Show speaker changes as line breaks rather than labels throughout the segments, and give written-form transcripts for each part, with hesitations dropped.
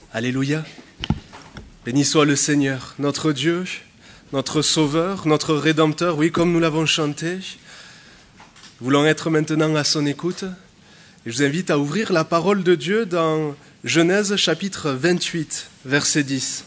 Alléluia. Béni soit le Seigneur, notre Dieu, notre Sauveur, notre Rédempteur. Oui, comme nous l'avons chanté, nous voulons être maintenant à son écoute. Et je vous invite à ouvrir la parole de Dieu dans Genèse chapitre 28, verset 10.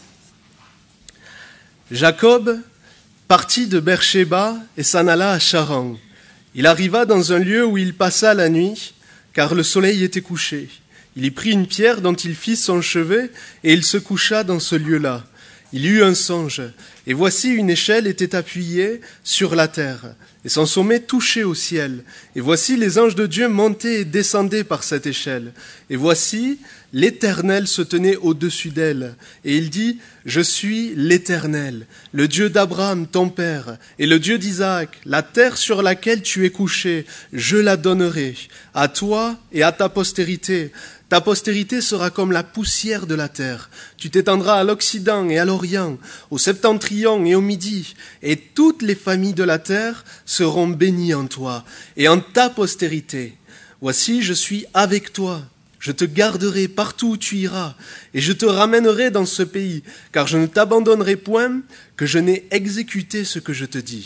Jacob partit de Beer-Shéba et s'en alla à Charan. Il arriva dans un lieu où il passa la nuit, car le soleil était couché. Il y prit une pierre dont il fit son chevet, et il se coucha dans ce lieu-là. Il eut un songe, et voici une échelle était appuyée sur la terre, et son sommet touchait au ciel. Et voici les anges de Dieu montaient et descendaient par cette échelle. Et voici l'Éternel se tenait au-dessus d'elle. Et il dit, « Je suis l'Éternel, le Dieu d'Abraham, ton père, et le Dieu d'Isaac. La terre sur laquelle tu es couché, je la donnerai à toi et à ta postérité. Ta postérité sera comme la poussière de la terre. Tu t'étendras à l'Occident et à l'Orient, au septentrion et au Midi, et toutes les familles de la terre seront bénies en toi et en ta postérité. Voici, je suis avec toi. Je te garderai partout où tu iras, et je te ramènerai dans ce pays, car je ne t'abandonnerai point, que je n'ai exécuté ce que je te dis. »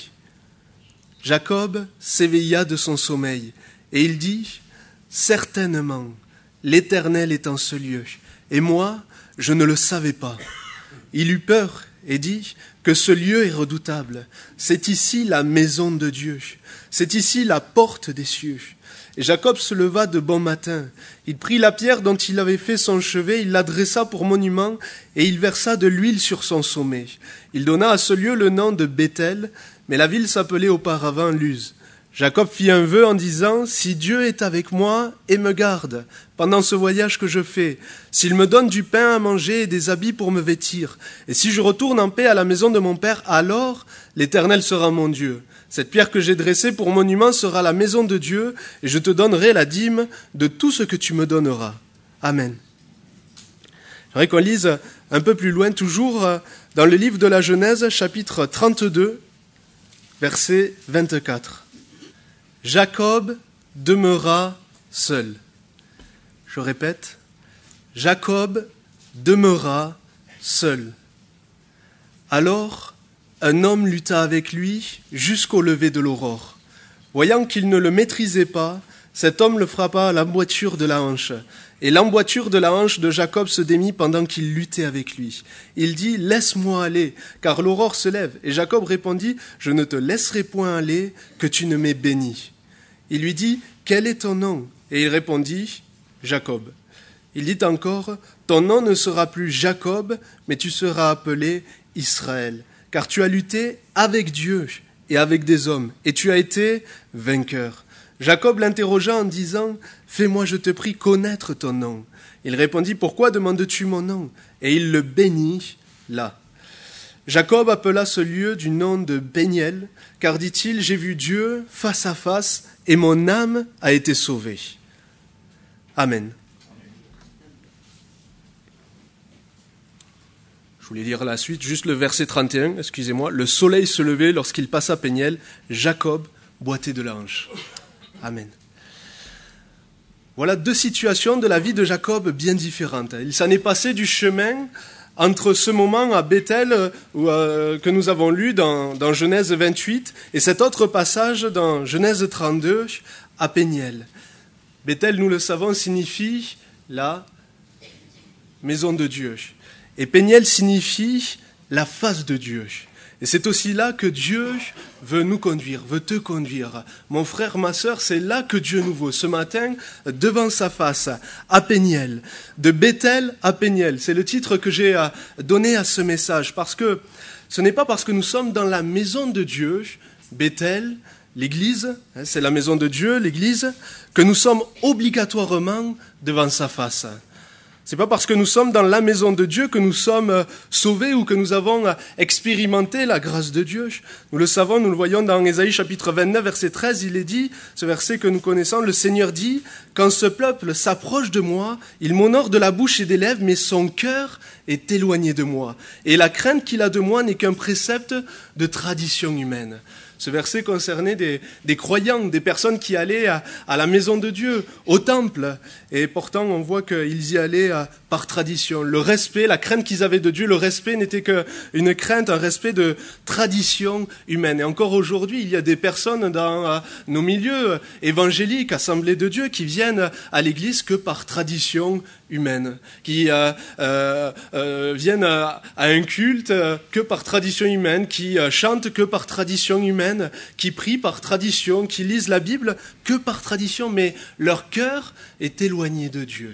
Jacob s'éveilla de son sommeil, et il dit, « Certainement, l'Éternel est en ce lieu, et moi, je ne le savais pas. » Il eut peur et dit que ce lieu est redoutable. C'est ici la maison de Dieu. C'est ici la porte des cieux. Et Jacob se leva de bon matin. Il prit la pierre dont il avait fait son chevet, il l'adressa pour monument, et il versa de l'huile sur son sommet. Il donna à ce lieu le nom de Béthel, mais la ville s'appelait auparavant Luz. Jacob fit un vœu en disant, « Si Dieu est avec moi et me garde pendant ce voyage que je fais, s'il me donne du pain à manger et des habits pour me vêtir, et si je retourne en paix à la maison de mon père, alors l'Éternel sera mon Dieu. Cette pierre que j'ai dressée pour monument sera la maison de Dieu, et je te donnerai la dîme de tout ce que tu me donneras. Amen. » J'aimerais qu'on lise un peu plus loin, toujours dans le livre de la Genèse, chapitre 32, verset 24. Jacob demeura seul. Je répète, Jacob demeura seul. Alors, un homme lutta avec lui jusqu'au lever de l'aurore. Voyant qu'il ne le maîtrisait pas, cet homme le frappa à l'emboîture de la hanche. Et l'emboîture de la hanche de Jacob se démit pendant qu'il luttait avec lui. Il dit, « Laisse-moi aller, car l'aurore se lève. » Et Jacob répondit, « Je ne te laisserai point aller, que tu ne m'aies béni. » Il lui dit, « Quel est ton nom ?» Et il répondit, « Jacob. » Il dit encore, « Ton nom ne sera plus Jacob, mais tu seras appelé Israël, car tu as lutté avec Dieu et avec des hommes, et tu as été vainqueur. » Jacob l'interrogea en disant, « Fais-moi, je te prie, connaître ton nom. » Il répondit, « Pourquoi demandes-tu mon nom ?» Et il le bénit là. Jacob appela ce lieu du nom de Péniel, car dit-il, « J'ai vu Dieu face à face, et mon âme a été sauvée. » Amen. Je voulais lire la suite, juste le verset 31, excusez-moi. « Le soleil se levait lorsqu'il passa Péniel, Jacob boitait de la hanche. » Amen. Voilà deux situations de la vie de Jacob bien différentes. Il s'en est passé du chemin entre ce moment à Béthel que nous avons lu dans Genèse 28 et cet autre passage dans Genèse 32 à Péniel. Béthel, nous le savons, signifie la maison de Dieu. Et Péniel signifie la face de Dieu. Et c'est aussi là que Dieu veut nous conduire, veut te conduire. Mon frère, ma sœur, c'est là que Dieu nous veut. Ce matin, devant sa face, à Péniel. De Béthel à Péniel. C'est le titre que j'ai donné à ce message. Parce que ce n'est pas parce que nous sommes dans la maison de Dieu, Béthel, l'église, c'est la maison de Dieu, l'église, que nous sommes obligatoirement devant sa face. C'est pas parce que nous sommes dans la maison de Dieu que nous sommes sauvés ou que nous avons expérimenté la grâce de Dieu. Nous le savons, nous le voyons dans Ésaïe chapitre 29, verset 13, il est dit, ce verset que nous connaissons, le Seigneur dit, « Quand ce peuple s'approche de moi, il m'honore de la bouche et des lèvres, mais son cœur est éloigné de moi. Et la crainte qu'il a de moi n'est qu'un précepte de tradition humaine. » Ce verset concernait des croyants, des personnes qui allaient à la maison de Dieu, au temple. Et pourtant, on voit qu'ils y allaient par tradition. Le respect, la crainte qu'ils avaient de Dieu, le respect n'était qu'une crainte, un respect de tradition humaine. Et encore aujourd'hui, il y a des personnes dans nos milieux évangéliques, assemblées de Dieu, qui viennent à l'église que par tradition humaine, qui viennent à un culte que par tradition humaine, qui chantent que par tradition humaine, qui prient par tradition, qui lisent la Bible que par tradition, mais leur cœur est éloigné de Dieu.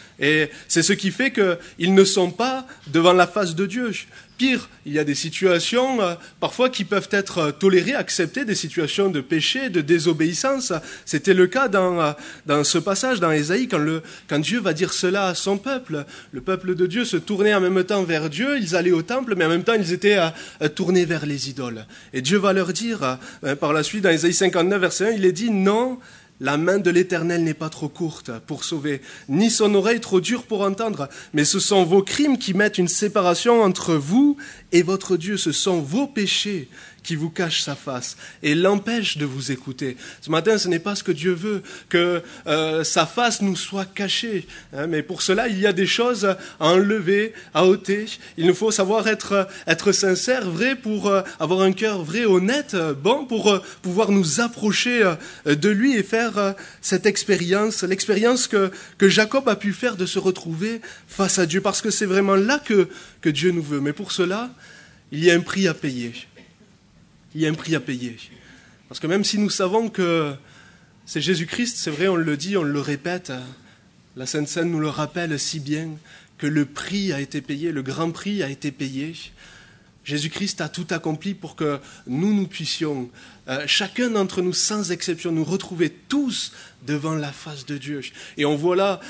Et c'est ce qui fait qu'ils ne sont pas devant la face de Dieu. Pire, il y a des situations parfois qui peuvent être tolérées, acceptées, des situations de péché, de désobéissance. C'était le cas dans ce passage, dans Ésaïe, quand Dieu va dire cela à son peuple. Le peuple de Dieu se tournait en même temps vers Dieu, ils allaient au temple, mais en même temps ils étaient tournés vers les idoles. Et Dieu va leur dire, par la suite, dans Ésaïe 59, verset 1, il est dit « Non ». La main de l'Éternel n'est pas trop courte pour sauver, ni son oreille trop dure pour entendre, mais ce sont vos crimes qui mettent une séparation entre vous et votre Dieu. Ce sont vos péchés qui vous cachent sa face et l'empêchent de vous écouter. Ce matin, ce n'est pas ce que Dieu veut, que sa face nous soit cachée. Mais pour cela, il y a des choses à enlever, à ôter. Il nous faut savoir être sincère, vrai, pour avoir un cœur vrai, honnête, bon, pour pouvoir nous approcher de lui et faire cette expérience, l'expérience que Jacob a pu faire de se retrouver face à Dieu, parce que c'est vraiment là que Dieu nous veut. Mais pour cela, il y a un prix à payer. Il y a un prix à payer. Parce que même si nous savons que c'est Jésus-Christ, c'est vrai, on le dit, on le répète, la Sainte Seine nous le rappelle si bien, que le prix a été payé, le grand prix a été payé. Jésus-Christ a tout accompli pour que nous puissions, chacun d'entre nous, sans exception, nous retrouver tous devant la face de Dieu. Et on voit là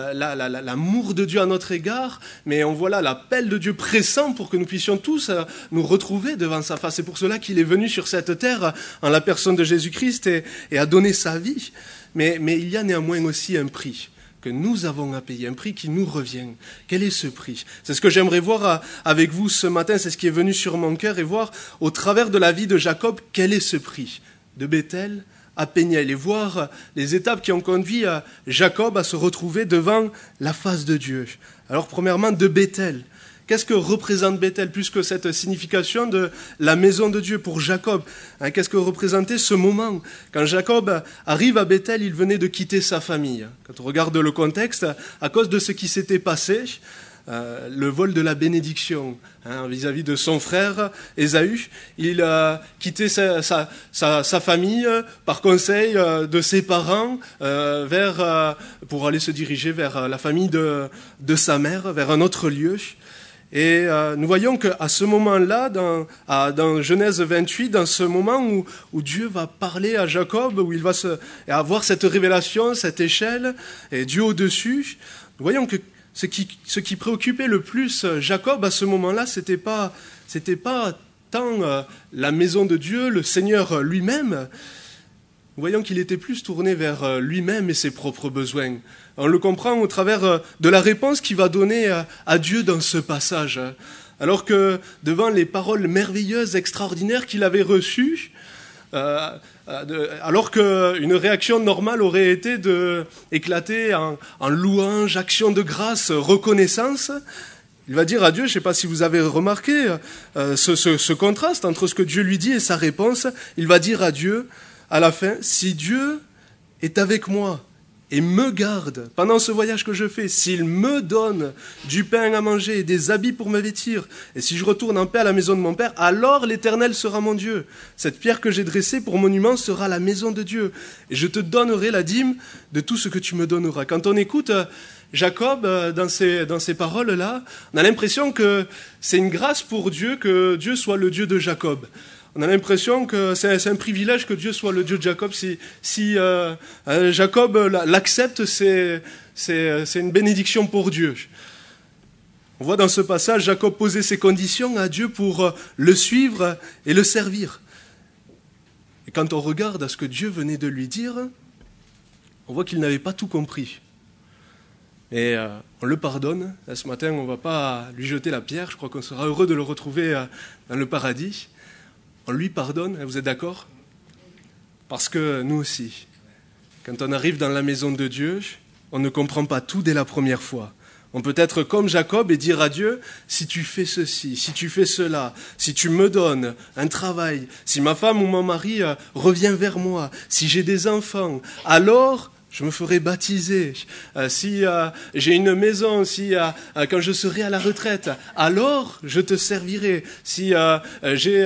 l'amour de Dieu à notre égard, mais on voit là l'appel de Dieu pressant pour que nous puissions tous nous retrouver devant sa face. C'est pour cela qu'il est venu sur cette terre en la personne de Jésus-Christ et a donné sa vie. Mais il y a néanmoins aussi un prix que nous avons à payer, un prix qui nous revient. Quel est ce prix? C'est ce que j'aimerais voir avec vous ce matin, c'est ce qui est venu sur mon cœur, et voir au travers de la vie de Jacob, quel est ce prix de Béthel à Péniel, et voir les étapes qui ont conduit Jacob à se retrouver devant la face de Dieu. Alors premièrement, de Béthel. Qu'est-ce que représente Béthel, plus que cette signification de la maison de Dieu pour Jacob? Qu'est-ce que représentait ce moment? Quand Jacob arrive à Béthel, il venait de quitter sa famille. Quand on regarde le contexte, à cause de ce qui s'était passé, le vol de la bénédiction vis-à-vis de son frère Ésaü, il a quitté sa famille par conseil de ses parents pour aller se diriger vers la famille de sa mère, vers un autre lieu. Et nous voyons qu'à ce moment-là, dans Genèse 28, dans ce moment où Dieu va parler à Jacob, où il va avoir cette révélation, cette échelle, et Dieu au-dessus, nous voyons que ce qui préoccupait le plus Jacob à ce moment-là, c'était pas tant la maison de Dieu, le Seigneur lui-même. Nous voyons qu'il était plus tourné vers lui-même et ses propres besoins. On le comprend au travers de la réponse qu'il va donner à Dieu dans ce passage. Alors que devant les paroles merveilleuses, extraordinaires qu'il avait reçues, alors qu'une réaction normale aurait été d'éclater en louange, action de grâce, reconnaissance, il va dire à Dieu, je ne sais pas si vous avez remarqué ce contraste entre ce que Dieu lui dit et sa réponse, il va dire à Dieu, à la fin, si Dieu est avec moi et me garde pendant ce voyage que je fais, s'il me donne du pain à manger et des habits pour me vêtir, et si je retourne en paix à la maison de mon Père, alors l'Éternel sera mon Dieu. Cette pierre que j'ai dressée pour monument sera la maison de Dieu, et je te donnerai la dîme de tout ce que tu me donneras. Quand on écoute Jacob dans ces paroles-là, on a l'impression que c'est une grâce pour Dieu que Dieu soit le Dieu de Jacob. On a l'impression que c'est un privilège que Dieu soit le Dieu de Jacob. Si Jacob l'accepte, c'est une bénédiction pour Dieu. On voit dans ce passage, Jacob posait ses conditions à Dieu pour le suivre et le servir. Et quand on regarde à ce que Dieu venait de lui dire, on voit qu'il n'avait pas tout compris. Et on le pardonne. Ce matin, on ne va pas lui jeter la pierre. Je crois qu'on sera heureux de le retrouver dans le paradis. On lui pardonne, vous êtes d'accord? Parce que nous aussi, quand on arrive dans la maison de Dieu, on ne comprend pas tout dès la première fois. On peut être comme Jacob et dire à Dieu, si tu fais ceci, si tu fais cela, si tu me donnes un travail, si ma femme ou mon mari revient vers moi, si j'ai des enfants, alors je me ferai baptiser. Si j'ai une maison, quand je serai à la retraite, alors je te servirai. Si j'ai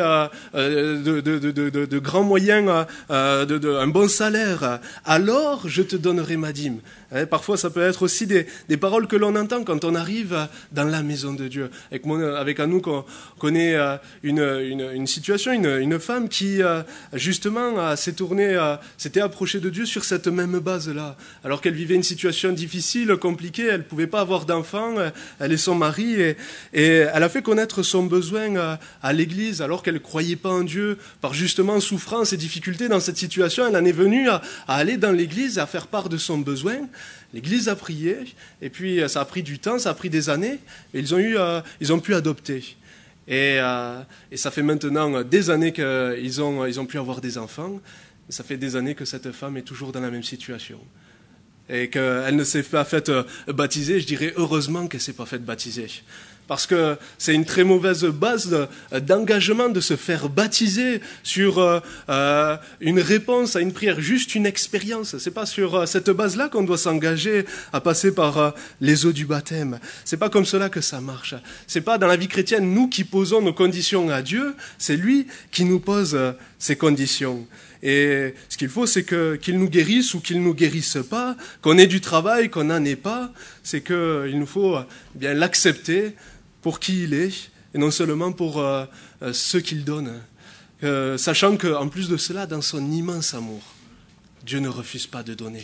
de grands moyens, un bon salaire, alors je te donnerai ma dîme. Parfois, ça peut être aussi des paroles que l'on entend quand on arrive dans la maison de Dieu. Avec Anouk, on connaît une situation, une femme qui, justement, s'était approchée de Dieu sur cette même base-là. Alors qu'elle vivait une situation difficile, compliquée, elle ne pouvait pas avoir d'enfant, elle et son mari, et elle a fait connaître son besoin à l'Église, alors qu'elle ne croyait pas en Dieu. Par justement souffrance et difficultés dans cette situation, elle en est venue à aller dans l'Église, à faire part de son besoin. L'Église a prié, et puis ça a pris du temps, ça a pris des années, et ils ont pu adopter. Et ça fait maintenant des années qu'ils ont pu avoir des enfants, et ça fait des années que cette femme est toujours dans la même situation. Et qu'elle ne s'est pas faite baptiser, je dirais heureusement qu'elle ne s'est pas faite baptiser. Parce que c'est une très mauvaise base d'engagement de se faire baptiser sur une réponse à une prière, juste une expérience. C'est pas sur cette base-là qu'on doit s'engager à passer par les eaux du baptême. C'est pas comme cela que ça marche. C'est pas dans la vie chrétienne nous qui posons nos conditions à Dieu, c'est lui qui nous pose ces conditions. Et ce qu'il faut, c'est qu'il nous guérisse ou qu'il ne nous guérisse pas, qu'on ait du travail, qu'on n'en ait pas. C'est qu'il nous faut bien l'accepter pour qui il est, et non seulement pour ce qu'il donne. Sachant qu'en plus de cela, dans son immense amour, Dieu ne refuse pas de donner.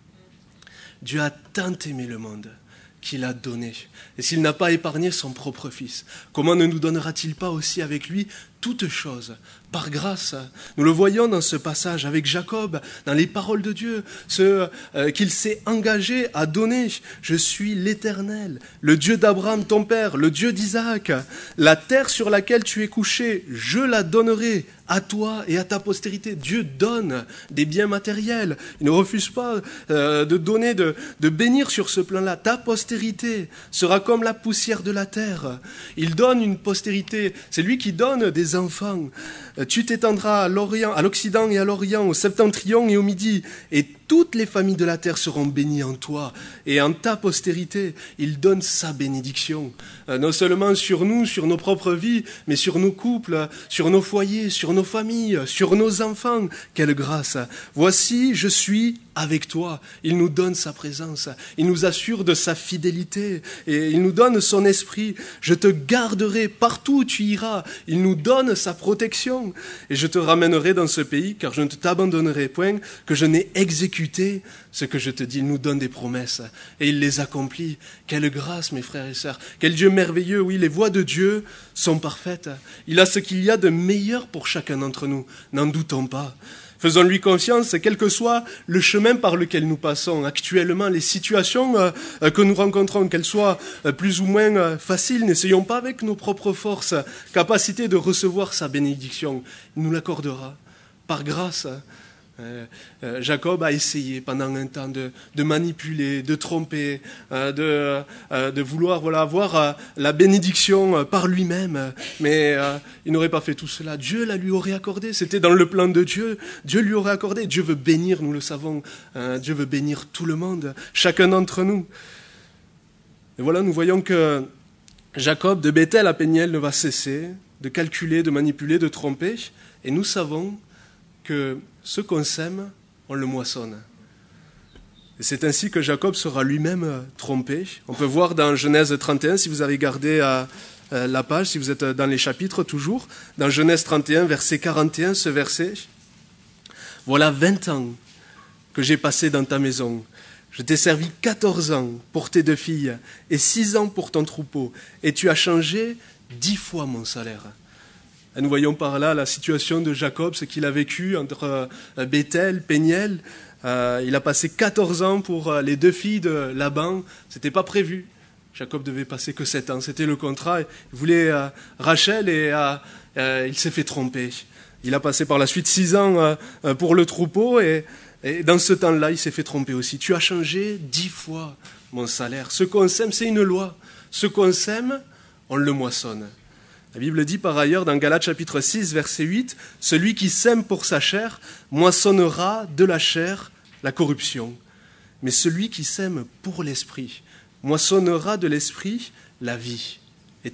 Dieu a tant aimé le monde qu'il a donné. Et s'il n'a pas épargné son propre Fils, comment ne nous donnera-t-il pas aussi avec lui toutes choses, par grâce? Nous le voyons dans ce passage avec Jacob, dans les paroles de Dieu, qu'il s'est engagé à donner. Je suis l'Éternel, le Dieu d'Abraham ton père, le Dieu d'Isaac. La terre sur laquelle tu es couché, je la donnerai à toi et à ta postérité. Dieu donne des biens matériels. Il ne refuse pas de donner, de bénir sur ce plan-là. Ta postérité sera comme la poussière de la terre. Il donne une postérité. C'est lui qui donne des enfants. Tu t'étendras à l'Orient, à l'Occident et à l'Orient, au Septentrion et au Midi, et toutes les familles de la terre seront bénies en toi et en ta postérité. Il donne sa bénédiction, non seulement sur nous, sur nos propres vies, mais sur nos couples, sur nos foyers, sur nos familles, sur nos enfants. Quelle grâce! Voici, je suis avec toi. Il nous donne sa présence, il nous assure de sa fidélité et il nous donne son esprit. Je te garderai partout où tu iras. Il nous donne sa protection et je te ramènerai dans ce pays car je ne t'abandonnerai point que je n'ai exécuté ce que je te dis. Il nous donne des promesses et il les accomplit. Quelle grâce, mes frères et sœurs. Quel Dieu merveilleux. Oui, les voies de Dieu sont parfaites. Il a ce qu'il y a de meilleur pour chacun d'entre nous. N'en doutons pas. Faisons-lui confiance, quel que soit le chemin par lequel nous passons actuellement, les situations que nous rencontrons, qu'elles soient plus ou moins faciles. N'essayons pas avec nos propres forces, capacité de recevoir sa bénédiction. Il nous l'accordera par grâce. Jacob a essayé pendant un temps de manipuler, de tromper, de vouloir avoir la bénédiction par lui-même, mais il n'aurait pas fait tout cela. Dieu la lui aurait accordé, c'était dans le plan de Dieu. Dieu lui aurait accordé. Dieu veut bénir, nous le savons. Dieu veut bénir tout le monde, chacun d'entre nous. Et voilà, nous voyons que Jacob, de Béthel à Péniel, ne va cesser de calculer, de manipuler, de tromper, et nous savons que ce qu'on sème, on le moissonne. Et c'est ainsi que Jacob sera lui-même trompé. On peut voir dans Genèse 31, si vous avez gardé la page, si vous êtes dans les chapitres toujours, dans Genèse 31, verset 41, ce verset. « Voilà 20 ans que j'ai passé dans ta maison. Je t'ai servi 14 ans pour tes 2 filles et 6 ans pour ton troupeau. Et tu as changé 10 fois mon salaire. » Et nous voyons par là la situation de Jacob, ce qu'il a vécu entre Béthel, Péniel. Il a passé 14 ans pour les 2 filles de Laban. C'était pas prévu. Jacob devait passer que 7 ans. C'était le contrat. Il voulait Rachel et il s'est fait tromper. Il a passé par la suite 6 ans pour le troupeau et dans ce temps-là, il s'est fait tromper aussi. Tu as changé 10 fois mon salaire. Ce qu'on sème, c'est une loi. Ce qu'on sème, on le moissonne. La Bible dit par ailleurs dans Galates chapitre 6, verset 8, « Celui qui sème pour sa chair moissonnera de la chair la corruption. Mais celui qui sème pour l'esprit moissonnera de l'esprit la vie éternelle. »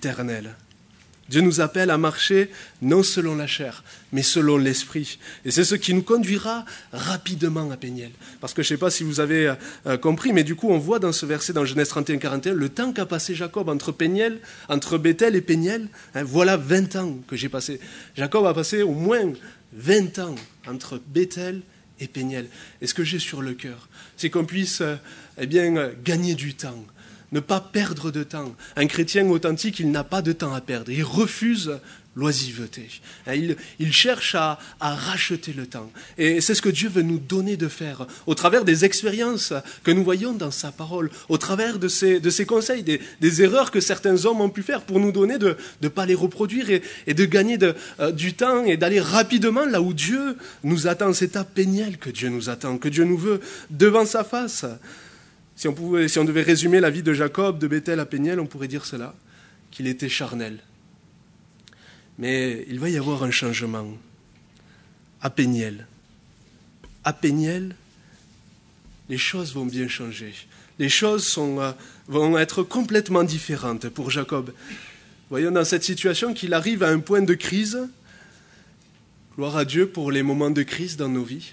Dieu nous appelle à marcher non selon la chair, mais selon l'esprit. Et c'est ce qui nous conduira rapidement à Péniel. Parce que je ne sais pas si vous avez compris, mais du coup on voit dans ce verset dans Genèse 31-41, le temps qu'a passé Jacob entre Béthel et Péniel, voilà 20 ans que j'ai passé. Jacob a passé au moins 20 ans entre Béthel et Péniel. Et ce que j'ai sur le cœur, c'est qu'on puisse gagner du temps. Ne pas perdre de temps. Un chrétien authentique, il n'a pas de temps à perdre. Il refuse l'oisiveté. Il cherche à racheter le temps. Et c'est ce que Dieu veut nous donner de faire, au travers des expériences que nous voyons dans sa parole, au travers de ses conseils, des erreurs que certains hommes ont pu faire pour nous donner de ne pas les reproduire et de gagner du temps et d'aller rapidement là où Dieu nous attend. C'est à Péniel que Dieu nous attend, que Dieu nous veut devant sa face. Si on devait résumer la vie de Jacob, de Béthel à Péniel, on pourrait dire cela, qu'il était charnel. Mais il va y avoir un changement à Péniel. À Péniel, les choses vont bien changer. Les choses vont être complètement différentes pour Jacob. Voyons dans cette situation qu'il arrive à un point de crise. Gloire à Dieu pour les moments de crise dans nos vies.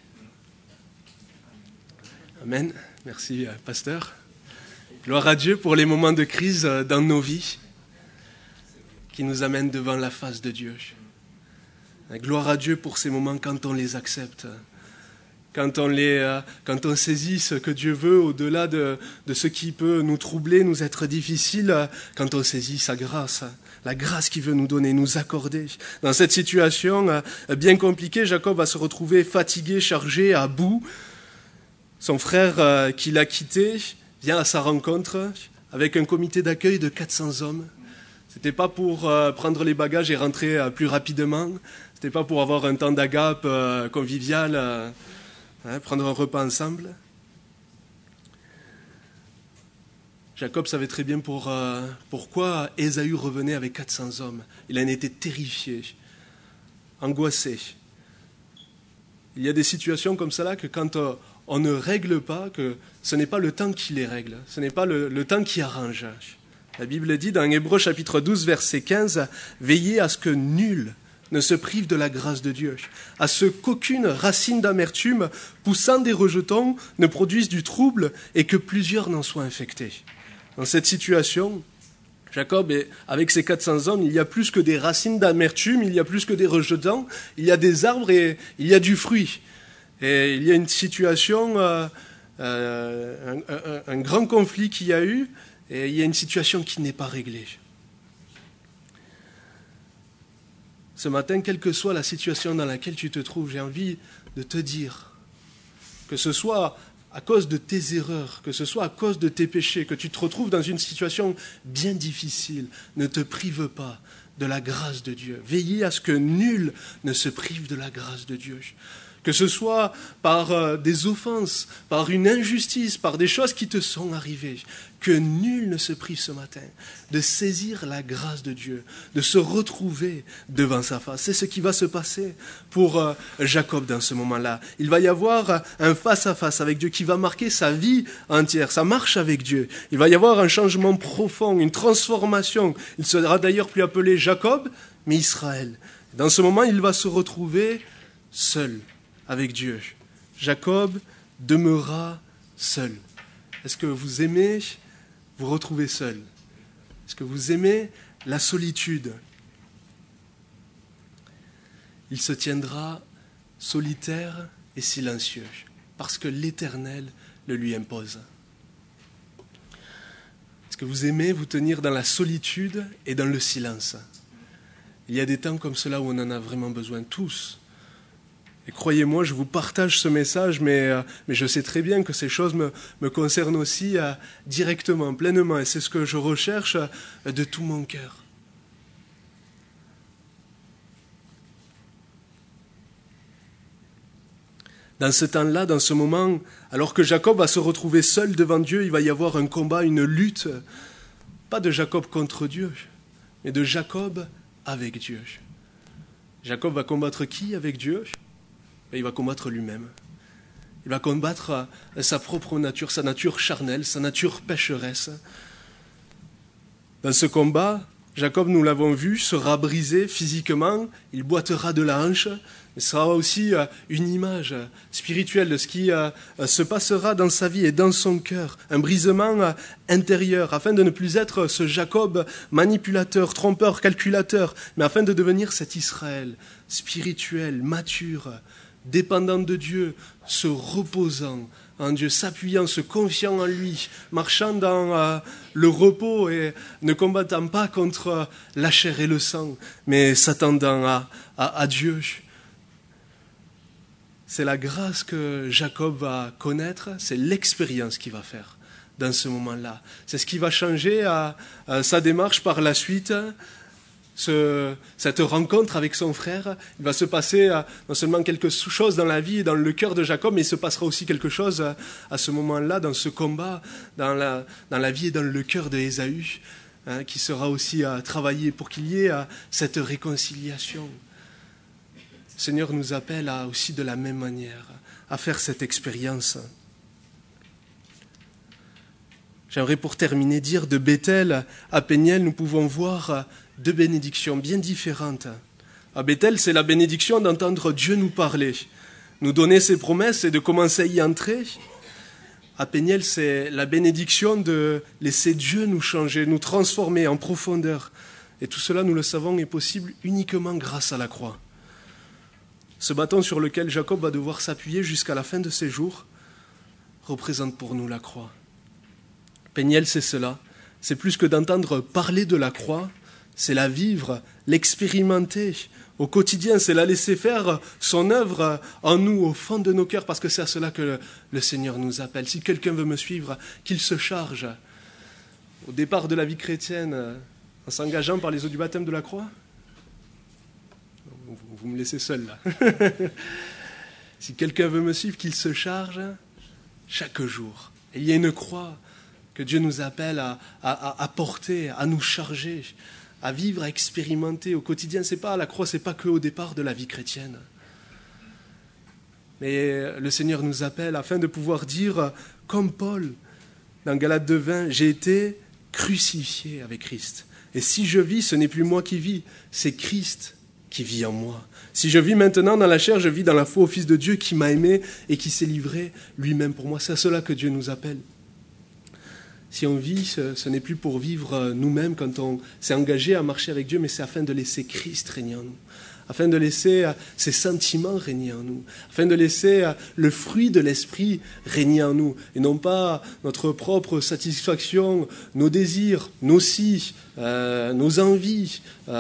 Amen. Merci, pasteur. Gloire à Dieu pour les moments de crise dans nos vies qui nous amènent devant la face de Dieu. Gloire à Dieu pour ces moments quand on les accepte, quand on saisit ce que Dieu veut au-delà de ce qui peut nous troubler, nous être difficile, quand on saisit sa grâce, la grâce qu'il veut nous donner, nous accorder. Dans cette situation bien compliquée, Jacob va se retrouver fatigué, chargé, à bout. Son frère qui l'a quitté vient à sa rencontre avec un comité d'accueil de 400 hommes. Ce n'était pas pour prendre les bagages et rentrer plus rapidement. Ce n'était pas pour avoir un temps d'agape convivial, prendre un repas ensemble. Jacob savait très bien pourquoi Ésaü revenait avec 400 hommes. Il en était terrifié, angoissé. Il y a des situations comme cela que quand on ne règle pas, que ce n'est pas le temps qui les règle, ce n'est pas le temps qui arrange. La Bible dit dans Hébreux chapitre 12, verset 15, « Veillez à ce que nul ne se prive de la grâce de Dieu, à ce qu'aucune racine d'amertume poussant des rejetons ne produise du trouble et que plusieurs n'en soient infectés. » Dans cette situation, Jacob, avec ses 400 hommes, il y a plus que des racines d'amertume, il y a plus que des rejetons, il y a des arbres et il y a du fruit. Et il y a une situation, un grand conflit qu'il y a eu, et il y a une situation qui n'est pas réglée. Ce matin, quelle que soit la situation dans laquelle tu te trouves, j'ai envie de te dire, que ce soit à cause de tes erreurs, que ce soit à cause de tes péchés, que tu te retrouves dans une situation bien difficile, ne te prive pas de la grâce de Dieu. Veillez à ce que nul ne se prive de la grâce de Dieu. Que ce soit par des offenses, par une injustice, par des choses qui te sont arrivées, que nul ne se prive ce matin de saisir la grâce de Dieu, de se retrouver devant sa face. C'est ce qui va se passer pour Jacob dans ce moment-là. Il va y avoir un face-à-face avec Dieu qui va marquer sa vie entière, sa marche avec Dieu. Il va y avoir un changement profond, une transformation. Il sera d'ailleurs plus appelé Jacob, mais Israël. Dans ce moment, il va se retrouver seul avec Dieu. Jacob demeura seul. Est-ce que vous aimez vous retrouver seul? Est-ce que vous aimez la solitude? Il se tiendra solitaire et silencieux, parce que l'Éternel le lui impose. Est-ce que vous aimez vous tenir dans la solitude et dans le silence? Il y a des temps comme cela où on en a vraiment besoin, tous. Et croyez-moi, je vous partage ce message, mais je sais très bien que ces choses me concernent aussi directement, pleinement, et c'est ce que je recherche de tout mon cœur. Dans ce temps-là, dans ce moment, alors que Jacob va se retrouver seul devant Dieu, il va y avoir un combat, une lutte, pas de Jacob contre Dieu, mais de Jacob avec Dieu. Jacob va combattre qui avec Dieu? Il va combattre lui-même. Il va combattre sa propre nature, sa nature charnelle, sa nature pécheresse. Dans ce combat, Jacob, nous l'avons vu, sera brisé physiquement, il boitera de la hanche, mais ce sera aussi une image spirituelle de ce qui se passera dans sa vie et dans son cœur, un brisement intérieur, afin de ne plus être ce Jacob manipulateur, trompeur, calculateur, mais afin de devenir cet Israël spirituel, mature, dépendant de Dieu, se reposant en Dieu, s'appuyant, se confiant en lui, marchant dans le repos et ne combattant pas contre la chair et le sang, mais s'attendant à Dieu. C'est la grâce que Jacob va connaître, c'est l'expérience qu'il va faire dans ce moment-là. C'est ce qui va changer sa démarche par la suite. Cette rencontre avec son frère, il va se passer non seulement quelque chose dans la vie et dans le cœur de Jacob, mais il se passera aussi quelque chose à ce moment-là, dans ce combat, dans la vie et dans le cœur de Ésaü, qui sera aussi travaillé pour qu'il y ait cette réconciliation. Le Seigneur nous appelle aussi de la même manière à faire cette expérience. J'aimerais pour terminer dire de Béthel à Péniel, nous pouvons voir deux bénédictions bien différentes. À Béthel, c'est la bénédiction d'entendre Dieu nous parler, nous donner ses promesses et de commencer à y entrer. À Péniel, c'est la bénédiction de laisser Dieu nous changer, nous transformer en profondeur. Et tout cela, nous le savons, est possible uniquement grâce à la croix. Ce bâton sur lequel Jacob va devoir s'appuyer jusqu'à la fin de ses jours représente pour nous la croix. Péniel, c'est cela. C'est plus que d'entendre parler de la croix, c'est la vivre, l'expérimenter au quotidien, c'est la laisser faire son œuvre en nous, au fond de nos cœurs, parce que c'est à cela que le Seigneur nous appelle. Si quelqu'un veut me suivre, qu'il se charge. Au départ de la vie chrétienne, en s'engageant par les eaux du baptême de la croix, vous me laissez seul là. Si quelqu'un veut me suivre, qu'il se charge chaque jour. Et il y a une croix que Dieu nous appelle à porter, à nous charger, à vivre, à expérimenter au quotidien. C'est pas la croix, c'est pas que au départ de la vie chrétienne. Mais le Seigneur nous appelle afin de pouvoir dire, comme Paul, dans Galates 2:20, j'ai été crucifié avec Christ. Et si je vis, ce n'est plus moi qui vis, c'est Christ qui vit en moi. Si je vis maintenant dans la chair, je vis dans la foi au Fils de Dieu qui m'a aimé et qui s'est livré lui-même pour moi. C'est à cela que Dieu nous appelle. Si on vit, ce n'est plus pour vivre nous-mêmes quand on s'est engagé à marcher avec Dieu, mais c'est afin de laisser Christ régner en nous, afin de laisser ses sentiments régner en nous, afin de laisser le fruit de l'esprit régner en nous, et non pas notre propre satisfaction, nos désirs, nos si, nos envies.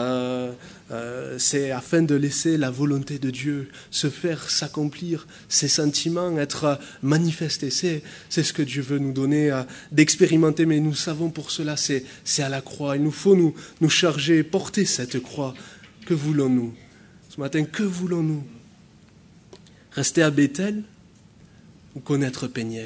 C'est afin de laisser la volonté de Dieu se faire s'accomplir, ses sentiments être manifestés. C'est ce que Dieu veut nous donner d'expérimenter, mais nous savons pour cela, c'est à la croix. Il nous faut nous charger, porter cette croix. Que voulons-nous? Ce matin, que voulons-nous? Rester à Béthel ou connaître Péniel?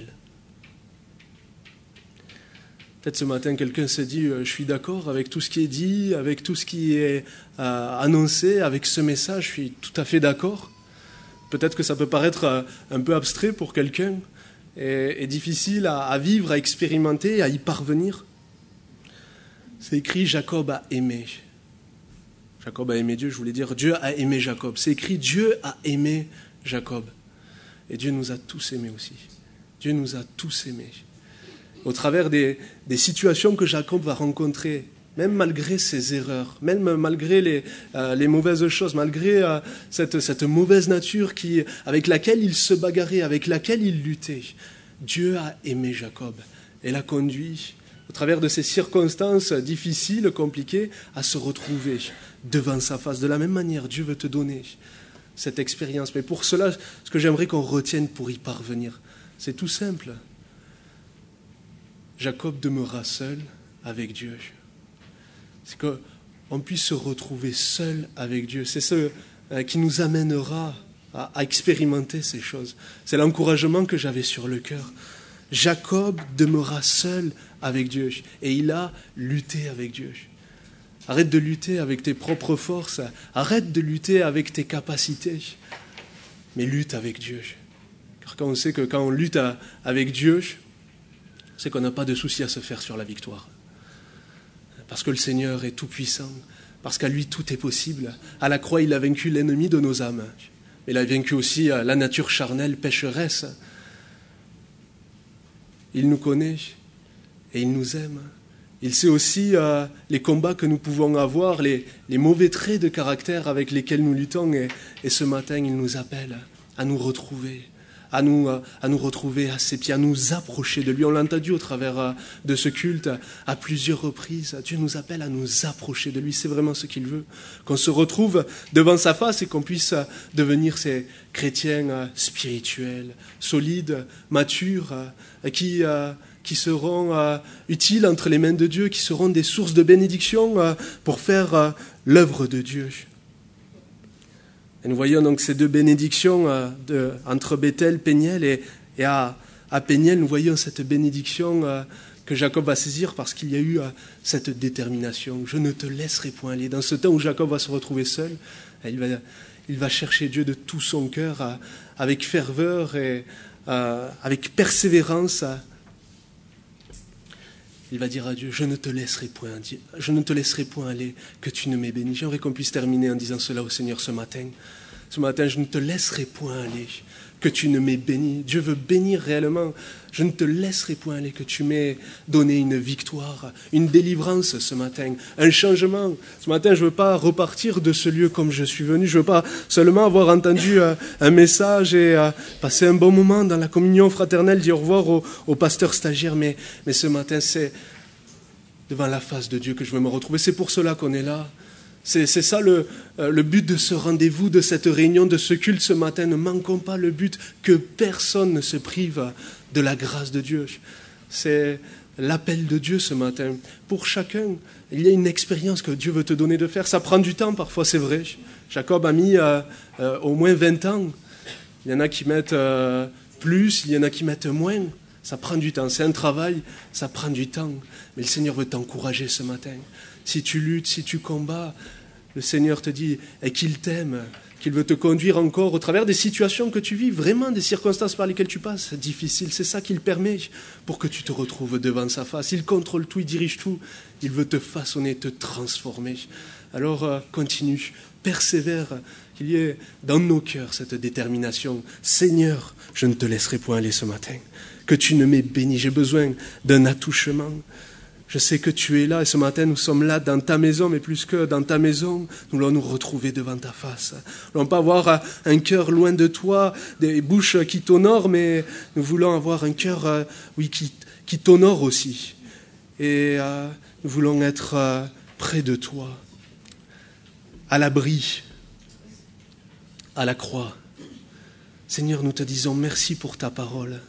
Peut-être ce matin, quelqu'un se dit, je suis d'accord avec tout ce qui est dit, avec tout ce qui est annoncé, avec ce message, je suis tout à fait d'accord. Peut-être que ça peut paraître un peu abstrait pour quelqu'un et difficile à vivre, à expérimenter, à y parvenir. C'est écrit, Jacob a aimé. Jacob a aimé Dieu, je voulais dire, Dieu a aimé Jacob. C'est écrit, Dieu a aimé Jacob. Et Dieu nous a tous aimés aussi. Dieu nous a tous aimés. Au travers des situations que Jacob va rencontrer, même malgré ses erreurs, même malgré les mauvaises choses, malgré cette mauvaise nature avec laquelle il se bagarrait, avec laquelle il luttait, Dieu a aimé Jacob et l'a conduit, au travers de ces circonstances difficiles, compliquées, à se retrouver devant sa face. De la même manière, Dieu veut te donner cette expérience. Mais pour cela, ce que j'aimerais qu'on retienne pour y parvenir, c'est tout simple. Jacob demeura seul avec Dieu. C'est qu'on puisse se retrouver seul avec Dieu. C'est ce qui nous amènera à expérimenter ces choses. C'est l'encouragement que j'avais sur le cœur. Jacob demeura seul avec Dieu et il a lutté avec Dieu. Arrête de lutter avec tes propres forces, arrête de lutter avec tes capacités, mais lutte avec Dieu. Car quand on sait que quand on lutte avec Dieu, c'est qu'on n'a pas de souci à se faire sur la victoire. Parce que le Seigneur est tout-puissant, parce qu'à lui tout est possible. À la croix, il a vaincu l'ennemi de nos âmes. Il a vaincu aussi la nature charnelle pécheresse. Il nous connaît et il nous aime. Il sait aussi les combats que nous pouvons avoir, les mauvais traits de caractère avec lesquels nous luttons. Et ce matin, il nous appelle à nous retrouver, à nous retrouver à ses pieds, à nous approcher de lui. On l'a entendu au travers de ce culte à plusieurs reprises. Dieu nous appelle à nous approcher de lui. C'est vraiment ce qu'il veut. Qu'on se retrouve devant sa face et qu'on puisse devenir ces chrétiens spirituels, solides, matures, qui seront utiles entre les mains de Dieu, qui seront des sources de bénédiction pour faire l'œuvre de Dieu. Et nous voyons donc ces deux bénédictions entre Bethel, Péniel et à Péniel, nous voyons cette bénédiction que Jacob va saisir parce qu'il y a eu cette détermination. Je ne te laisserai point aller. Dans ce temps où Jacob va se retrouver seul, il va chercher Dieu de tout son cœur, avec ferveur et avec persévérance. Il va dire à Dieu, je ne te laisserai point aller, que tu ne m'aies béni. J'aimerais qu'on puisse terminer en disant cela au Seigneur ce matin. Ce matin, je ne te laisserai point aller, que tu ne m'aies béni. Dieu veut bénir réellement. Je ne te laisserai point aller, que tu m'aies donné une victoire, une délivrance ce matin, un changement. Ce matin, je ne veux pas repartir de ce lieu comme je suis venu. Je ne veux pas seulement avoir entendu un message et passer un bon moment dans la communion fraternelle, dire au revoir au pasteur stagiaire. Mais ce matin, c'est devant la face de Dieu que je veux me retrouver. C'est pour cela qu'on est là. C'est ça le but de ce rendez-vous, de cette réunion, de ce culte ce matin. Ne manquons pas le but, que personne ne se prive de la grâce de Dieu. C'est l'appel de Dieu ce matin. Pour chacun, il y a une expérience que Dieu veut te donner de faire. Ça prend du temps parfois, c'est vrai. Jacob a mis au moins 20 ans. Il y en a qui mettent plus, il y en a qui mettent moins. Ça prend du temps, c'est un travail, ça prend du temps. Mais le Seigneur veut t'encourager ce matin. Si tu luttes, si tu combats, le Seigneur te dit qu'il t'aime, qu'il veut te conduire encore au travers des situations que tu vis, vraiment des circonstances par lesquelles tu passes, difficiles. C'est ça qu'il permet pour que tu te retrouves devant sa face. Il contrôle tout, il dirige tout. Il veut te façonner, te transformer. Alors continue, persévère, qu'il y ait dans nos cœurs cette détermination. Seigneur, je ne te laisserai point aller ce matin. Que tu ne m'aies béni, j'ai besoin d'un attouchement. Je sais que tu es là et ce matin nous sommes là dans ta maison, mais plus que dans ta maison, nous voulons nous retrouver devant ta face. Nous ne voulons pas avoir un cœur loin de toi, des bouches qui t'honorent, mais nous voulons avoir un cœur qui t'honore aussi. Et nous voulons être près de toi, à l'abri, à la croix. Seigneur, nous te disons merci pour ta parole.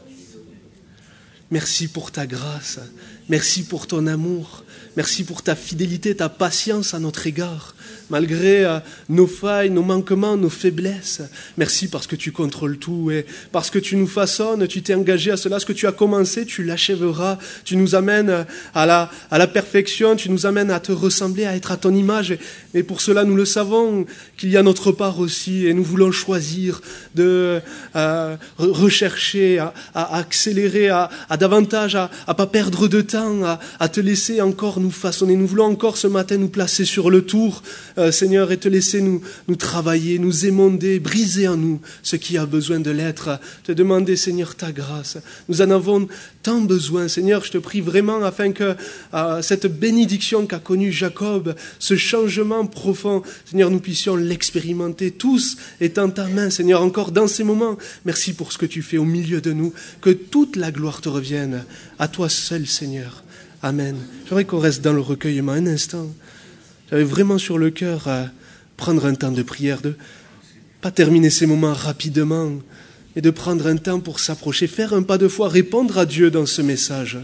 Merci pour ta grâce, merci pour ton amour, merci pour ta fidélité, ta patience à notre égard, malgré nos failles, nos manquements, nos faiblesses. Merci parce que tu contrôles tout et parce que tu nous façonnes, tu t'es engagé à cela. Ce que tu as commencé, tu l'achèveras. Tu nous amènes à la perfection, tu nous amènes à te ressembler, à être à ton image. Et pour cela, nous le savons qu'il y a notre part aussi et nous voulons choisir de rechercher, à accélérer, à davantage, à pas perdre de temps, à te laisser encore nous façonner. Nous voulons encore ce matin nous placer sur le tour, Seigneur, et te laisser nous travailler, nous émonder, briser en nous ce qui a besoin de l'être. Te demander, Seigneur, ta grâce. Nous en avons tant besoin, Seigneur. Je te prie vraiment afin que cette bénédiction qu'a connue Jacob, ce changement profond, Seigneur, nous puissions l'expérimenter tous étant ta main, Seigneur, encore dans ces moments. Merci pour ce que tu fais au milieu de nous. Que toute la gloire te revienne. À toi seul, Seigneur. Amen. J'aimerais qu'on reste dans le recueillement un instant. J'avais vraiment sur le cœur prendre un temps de prière, de pas terminer ces moments rapidement, mais de prendre un temps pour s'approcher, faire un pas de foi, répondre à Dieu dans ce message.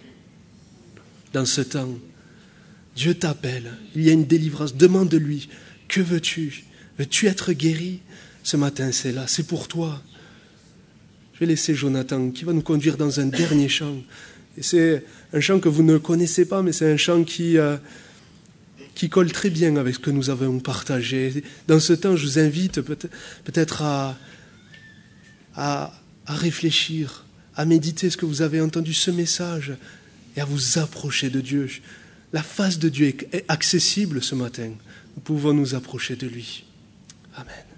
Dans ce temps, Dieu t'appelle. Il y a une délivrance. Demande-lui, que veux-tu? Veux-tu être guéri? ce matin, c'est là, c'est pour toi. Je vais laisser Jonathan qui va nous conduire dans un dernier chant. Et c'est un chant que vous ne connaissez pas, mais c'est un chant qui colle très bien avec ce que nous avons partagé. Dans ce temps, je vous invite peut-être à réfléchir, à méditer ce que vous avez entendu, ce message, et à vous approcher de Dieu. La face de Dieu est accessible ce matin. Nous pouvons nous approcher de lui. Amen.